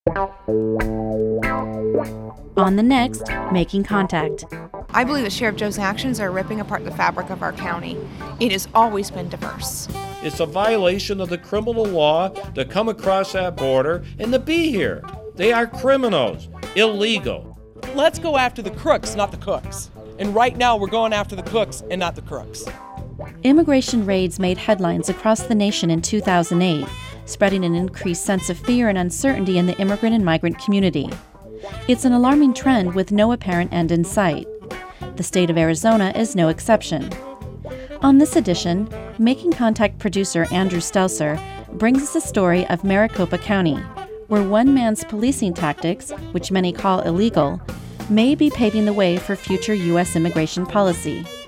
On the next, Making Contact. I believe that Sheriff Joe's actions are ripping apart the fabric of our county. It has always been diverse. It's a violation of the criminal law to come across that border and to be here. They are criminals, illegal. Let's go after the crooks, not the cooks. And right now we're going after the cooks and not the crooks. Immigration raids made headlines across the nation in 2008, spreading an increased sense of fear and uncertainty in the immigrant and migrant community. It's an alarming trend with no apparent end in sight. The state of Arizona is no exception. On this edition, Making Contact producer Andrew Stelzer brings us a story of Maricopa County, where one man's policing tactics, which many call illegal, may be paving the way for future U.S. immigration policy.